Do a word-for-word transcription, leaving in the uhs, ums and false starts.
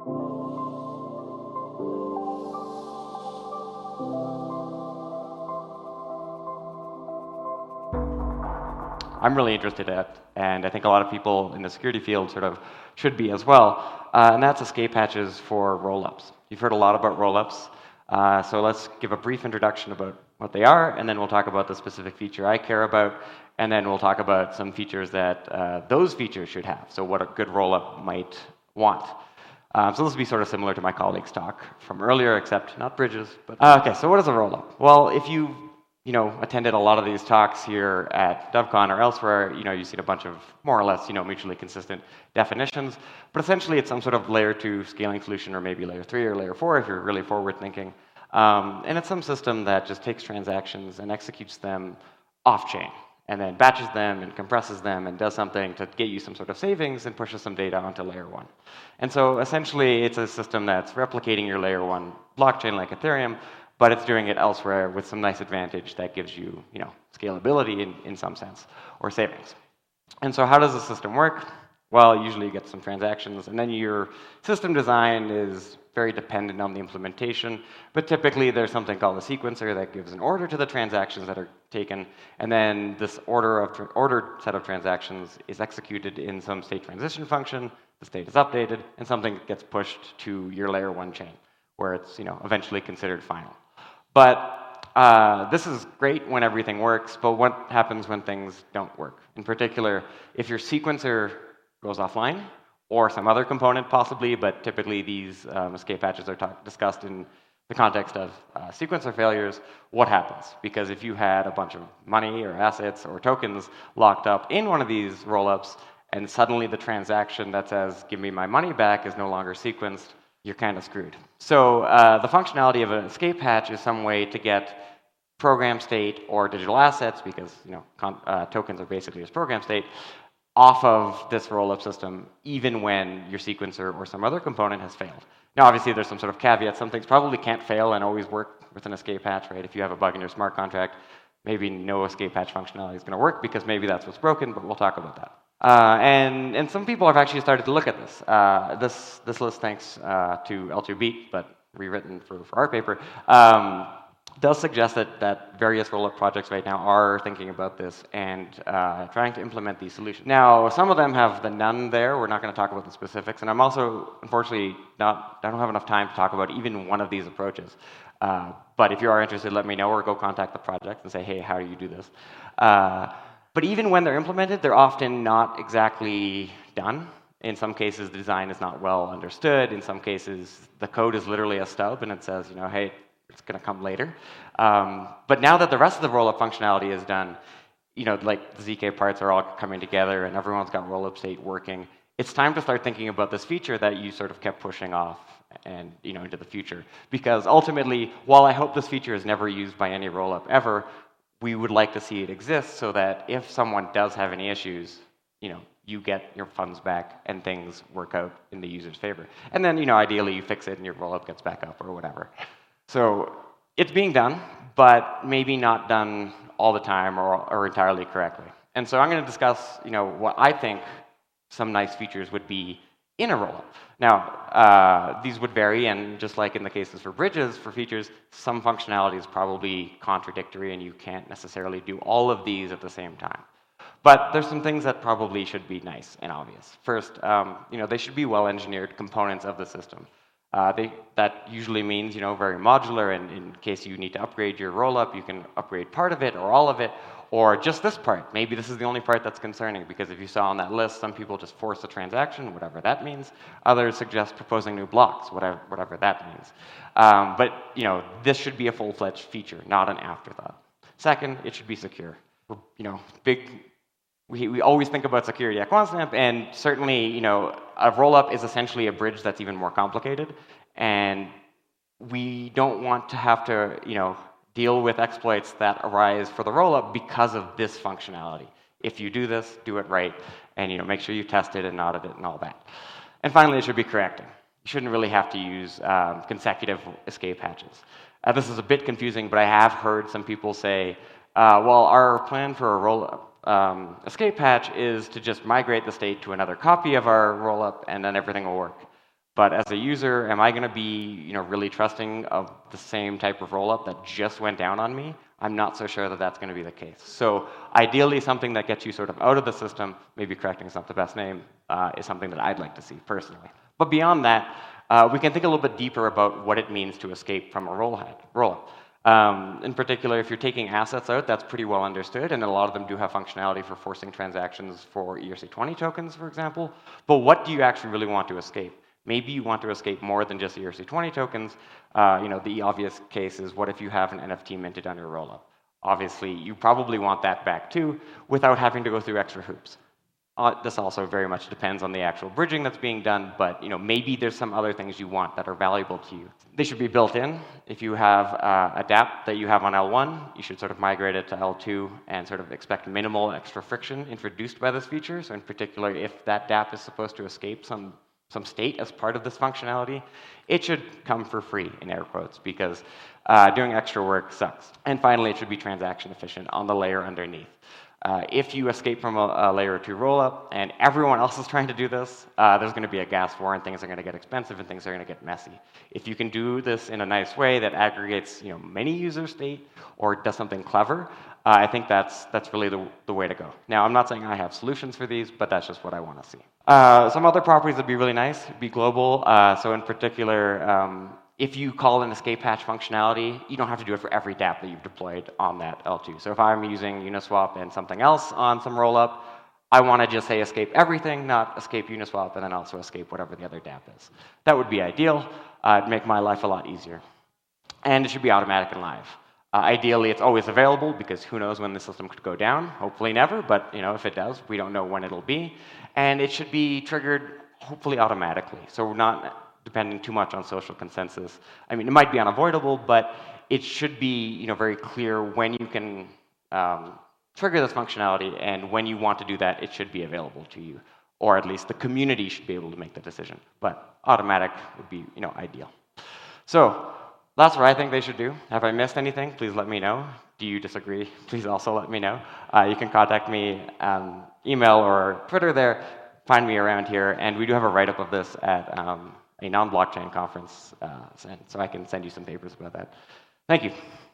I'm really interested at, and I think a lot of people in the security field sort of should be as well, uh, and that's escape hatches for rollups. You've heard a lot about rollups, uh, so let's give a brief introduction about what they are, and then we'll talk about the specific feature I care about, and then we'll talk about some features that uh, those features should have, so what a good rollup might want. Um, so this will be sort of similar to my colleague's talk from earlier, except not bridges. But uh, okay, so what is a rollup? Well, if you you know attended a lot of these talks here at DevCon or elsewhere, you know you've seen a bunch of more or less you know mutually consistent definitions. But essentially, it's some sort of layer two scaling solution, or maybe layer three or layer four if you're really forward thinking. Um, and it's some system that just takes transactions and executes them off chain, and then batches them and compresses them and does something to get you some sort of savings and pushes some data onto layer one. And so essentially, it's a system that's replicating your layer one blockchain like Ethereum, but it's doing it elsewhere with some nice advantage that gives you, you know, scalability in, in some sense, or savings. And so how does the system work? Well, usually you get some transactions, and then your system design is very dependent on the implementation, but typically there's something called a sequencer that gives an order to the transactions that are taken, and then this order of ordered set of transactions is executed in some state transition function, the state is updated, and something gets pushed to your layer one chain, where it's you know eventually considered final. But uh, this is great when everything works, but what happens when things don't work? In particular, if your sequencer goes offline, or some other component possibly, but typically these um, escape hatches are talk discussed in the context of uh, sequencer failures, what happens? Because if you had a bunch of money or assets or tokens locked up in one of these rollups, and suddenly the transaction that says, give me my money back is no longer sequenced, you're kind of screwed. So uh, the functionality of an escape hatch is some way to get program state or digital assets, because you know con uh, tokens are basically just program state, off of this rollup system, even when your sequencer or some other component has failed. Now, obviously, there's some sort of caveat. Some things probably can't fail and always work with an escape hatch, right? If you have a bug in your smart contract, maybe no escape hatch functionality is going to work because maybe that's what's broken, but we'll talk about that. Uh, and, and some people have actually started to look at this. Uh, this, this list, thanks uh, to L two Beat, but rewritten for, for our paper, um, does suggest that, that various rollup projects right now are thinking about this and uh, trying to implement these solutions. Now, some of them have the none there. We're not going to talk about the specifics. And I'm also, unfortunately, not, I don't have enough time to talk about even one of these approaches. Uh, but if you are interested, let me know, or go contact the project and say, hey, how do you do this? Uh, but even when they're implemented, they're often not exactly done. In some cases, the design is not well understood. In some cases, the code is literally a stub, and it says, you know, hey, it's going to come later. Um, but now that the rest of the rollup functionality is done, you know, like the Z K parts are all coming together and everyone's got rollup state working, it's time to start thinking about this feature that you sort of kept pushing off and, you know, into the future. Because ultimately, while I hope this feature is never used by any rollup ever, we would like to see it exist so that if someone does have any issues, you know, you get your funds back and things work out in the user's favor. And then, you know, ideally you fix it and your rollup gets back up or whatever. So it's being done, but maybe not done all the time or, or entirely correctly. And so I'm going to discuss, you know, what I think some nice features would be in a rollup. Now, uh, these would vary, and just like in the cases for bridges, for features, some functionality is probably contradictory, and you can't necessarily do all of these at the same time. But there's some things that probably should be nice and obvious. First, um, you know, they should be well-engineered components of the system. Uh, they, that usually means, you know, very modular, and in case you need to upgrade your rollup, you can upgrade part of it or all of it, or just this part. Maybe this is the only part that's concerning, because if you saw on that list, some people just force a transaction, whatever that means. Others suggest proposing new blocks, whatever, whatever that means. Um, but, you know, this should be a full-fledged feature, not an afterthought. Second, it should be secure. You know, big... We, we always think about security at QuantStamp, and certainly, you know, a rollup is essentially a bridge that's even more complicated, and we don't want to have to, you know, deal with exploits that arise for the rollup because of this functionality. If you do this, do it right, and you know, make sure you test it and audit it and all that. And finally, it should be correcting. You shouldn't really have to use um, consecutive escape hatches. Uh, this is a bit confusing, but I have heard some people say, uh, well, our plan for a rollup Um, escape hatch is to just migrate the state to another copy of our rollup, and then everything will work. But as a user, am I going to be, you know, really trusting of the same type of rollup that just went down on me? I'm not so sure that that's going to be the case. So ideally, something that gets you sort of out of the system, maybe correcting is not the best name, uh, is something that I'd like to see personally. But beyond that, uh, we can think a little bit deeper about what it means to escape from a rollup. rollup. Um, in particular, if you're taking assets out, that's pretty well understood, and a lot of them do have functionality for forcing transactions for E R C twenty tokens, for example. But what do you actually really want to escape? Maybe you want to escape more than just E R C twenty tokens. Uh, you know, the obvious case is, what if you have an N F T minted on your rollup? Obviously, you probably want that back too, without having to go through extra hoops. Uh, this also very much depends on the actual bridging that's being done, but you know, maybe there's some other things you want that are valuable to you. They should be built in. If you have uh, a dApp that you have on L one, you should sort of migrate it to L two and sort of expect minimal extra friction introduced by this feature. So in particular, if that dApp is supposed to escape some some state as part of this functionality, it should come for free, in air quotes, because uh, doing extra work sucks. And finally, it should be transaction efficient on the layer underneath. Uh, if you escape from a, a layer two rollup and everyone else is trying to do this, uh, there's going to be a gas war and things are going to get expensive and things are going to get messy. If you can do this in a nice way that aggregates, you know, many user state or does something clever, uh, I think that's, that's really the, the way to go. Now, I'm not saying I have solutions for these, but that's just what I want to see. Uh, some other properties would be really nice, be global. Uh, so in particular, um, if you call an escape hatch functionality, you don't have to do it for every dApp that you've deployed on that L two. So if I'm using Uniswap and something else on some rollup, I want to just say escape everything, not escape Uniswap, and then also escape whatever the other dApp is. That would be ideal. Uh, it'd make my life a lot easier. And it should be automatic and live. Uh, ideally, it's always available, because who knows when the system could go down. Hopefully never, but you know, if it does, we don't know when it'll be. And it should be triggered, hopefully automatically. So we're not depending too much on social consensus. I mean, it might be unavoidable, but it should be, you know, very clear when you can um, trigger this functionality, and when you want to do that, it should be available to you, or at least the community should be able to make the decision. But automatic would be, you know, ideal. So that's what I think they should do. Have I missed anything? Please let me know. Do you disagree? Please also let me know. Uh, you can contact me, um, email or Twitter there. Find me around here, and we do have a write-up of this at um, a non-blockchain conference, uh, so I can send you some papers about that. Thank you.